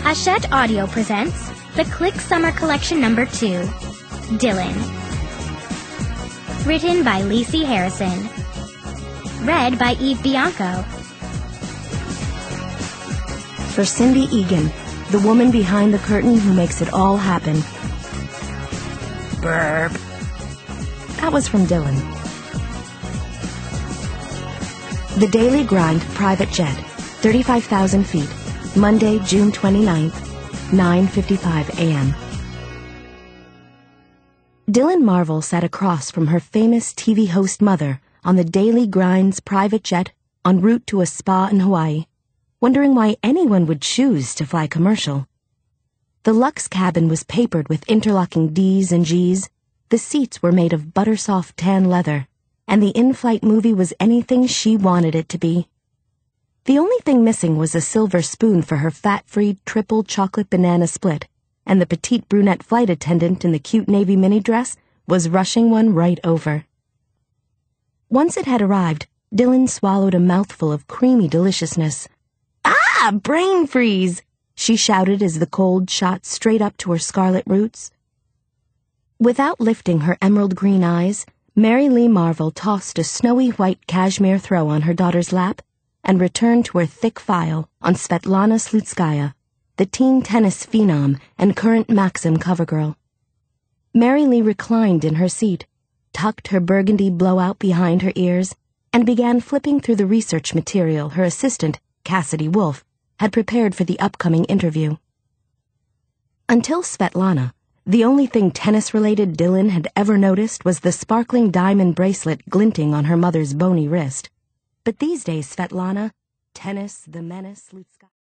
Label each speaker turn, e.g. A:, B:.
A: Hachette Audio presents The Click Summer Collection No. 2, Dylan. Written by Lacey Harrison. Read by Eve Bianco.
B: For Cindy Egan, the woman behind the curtain who makes it all happen. Burp. That was from Dylan. The Daily Grind private jet, 35,000 feet, Monday, June 29th, 9:55 a.m. Dylan Marvel sat across from her famous TV host mother on the Daily Grind's private jet en route to a spa in Hawaii, wondering why anyone would choose to fly commercial. The luxe cabin was papered with interlocking D's and G's, the seats were made of butter-soft tan leather, and the in-flight movie was anything she wanted it to be. The only thing missing was a silver spoon for her fat-free triple chocolate banana split, and the petite brunette flight attendant in the cute navy mini dress was rushing one right over. Once it had arrived, Dylan swallowed a mouthful of creamy deliciousness. "Ah, brain freeze!" she shouted as the cold shot straight up to her scarlet roots. Without lifting her emerald green eyes, Mary Lee Marvel tossed a snowy white cashmere throw on her daughter's lap and returned to her thick file on Svetlana Slutskaya, the teen tennis phenom and current Maxim cover girl. Mary Lee reclined in her seat, tucked her burgundy blowout behind her ears, and began flipping through the research material her assistant, Cassidy Wolf, had prepared for the upcoming interview. Until Svetlana, the only thing tennis-related Dylan had ever noticed was the sparkling diamond bracelet glinting on her mother's bony wrist. But these days Svetlana, tennis, the menace, Slutskaya...